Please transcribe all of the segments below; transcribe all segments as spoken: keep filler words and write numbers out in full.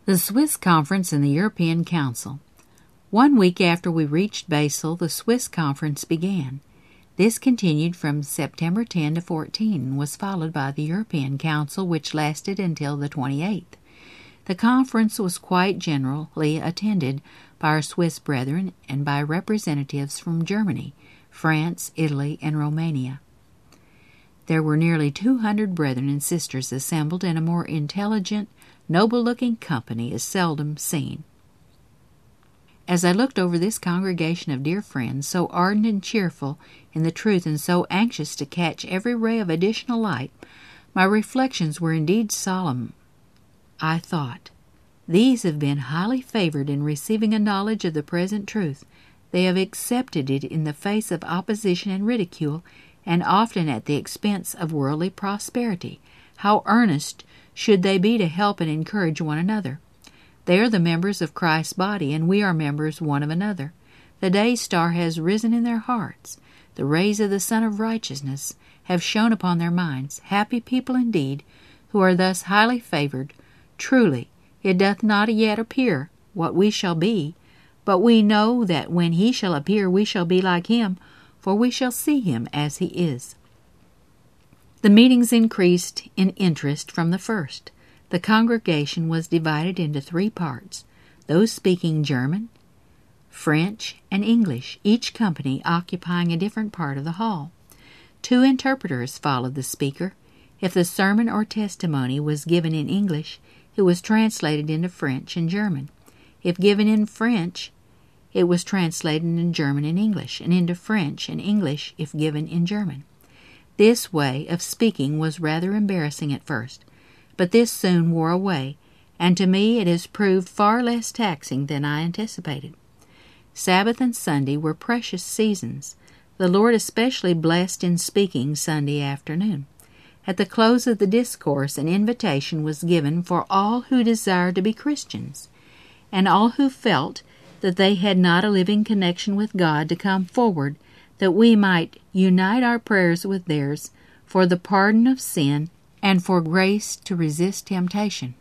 The Swiss Conference and the European Council. One week after we reached Basel, the Swiss Conference began. This continued from September tenth to fourteenth and was followed by the European Council, which lasted until the twenty-eighth. The conference was quite generally attended by our Swiss brethren and by representatives from Germany, France, Italy, and Romania. There were nearly two hundred brethren and sisters assembled, and a more intelligent, noble-looking company is seldom seen. As I looked over this congregation of dear friends, so ardent and cheerful in the truth and so anxious to catch every ray of additional light, my reflections were indeed solemn. I thought, these have been highly favored in receiving a knowledge of the present truth. They have accepted it in the face of opposition and ridicule, and often at the expense of worldly prosperity. How earnest should they be to help and encourage one another? They are the members of Christ's body, and we are members one of another. The day star has risen in their hearts. The rays of the Sun of Righteousness have shone upon their minds. Happy people indeed, who are thus highly favored. Truly, it doth not yet appear what we shall be, but we know that when he shall appear we shall be like him, for we shall see him as he is. The meetings increased in interest from the first. The congregation was divided into three parts, those speaking German, French, and English, each company occupying a different part of the hall. Two interpreters followed the speaker. If the sermon or testimony was given in English, it was translated into French and German. If given in French, it was translated in German and English, and into French and English if given in German. This way of speaking was rather embarrassing at first, but this soon wore away, and to me it has proved far less taxing than I anticipated. Sabbath and Sunday were precious seasons. The Lord especially blessed in speaking Sunday afternoon. At the close of the discourse, an invitation was given for all who desired to be Christians, and all who felt that they had not a living connection with God to come forward, that we might unite our prayers with theirs for the pardon of sin and for grace to resist temptation.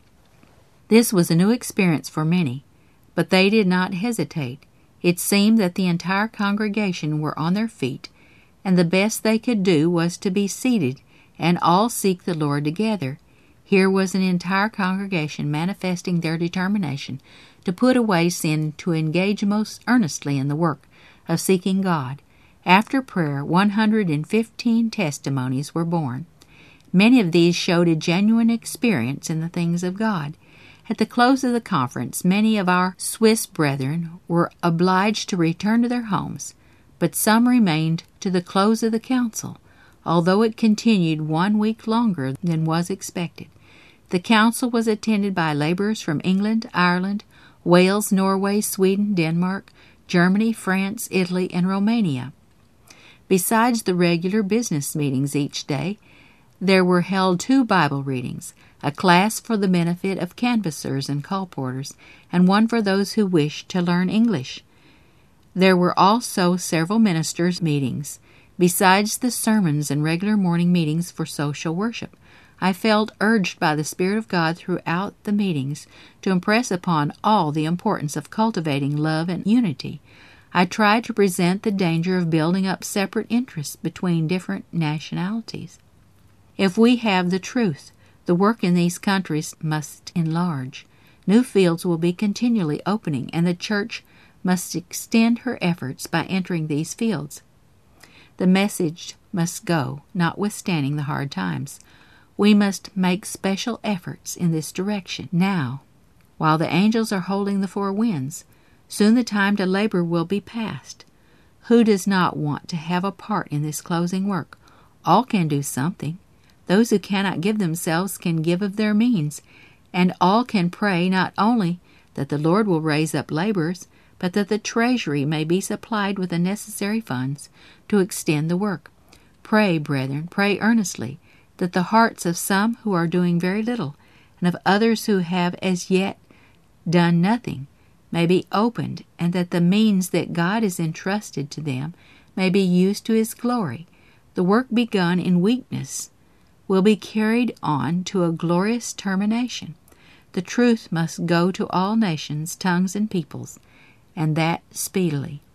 This was a new experience for many, but they did not hesitate. It seemed that the entire congregation were on their feet, and the best they could do was to be seated and all seek the Lord together. Here was an entire congregation manifesting their determination to put away sin, to engage most earnestly in the work of seeking God. After prayer, one hundred fifteen testimonies were born. Many of these showed a genuine experience in the things of God. At the close of the conference, many of our Swiss brethren were obliged to return to their homes, but some remained to the close of the council, although it continued one week longer than was expected. The council was attended by laborers from England, Ireland, Wales, Norway, Sweden, Denmark, Germany, France, Italy, and Romania. Besides the regular business meetings each day, there were held two Bible readings, a class for the benefit of canvassers and colporteurs, and one for those who wished to learn English. There were also several ministers' meetings, besides the sermons and regular morning meetings for social worship. I felt urged by the Spirit of God throughout the meetings to impress upon all the importance of cultivating love and unity. I tried to present the danger of building up separate interests between different nationalities. If we have the truth, the work in these countries must enlarge. New fields will be continually opening, and the Church must extend her efforts by entering these fields. The message must go, notwithstanding the hard times. We must make special efforts in this direction now, while the angels are holding the four winds. Soon the time to labor will be past. Who does not want to have a part in this closing work? All can do something. Those who cannot give themselves can give of their means, and all can pray not only that the Lord will raise up laborers, but that the treasury may be supplied with the necessary funds to extend the work. Pray, brethren, pray earnestly, that the hearts of some who are doing very little, and of others who have as yet done nothing, may be opened, and that the means that God has entrusted to them may be used to His glory. The work begun in weakness will be carried on to a glorious termination. The truth must go to all nations, tongues, and peoples, and that speedily.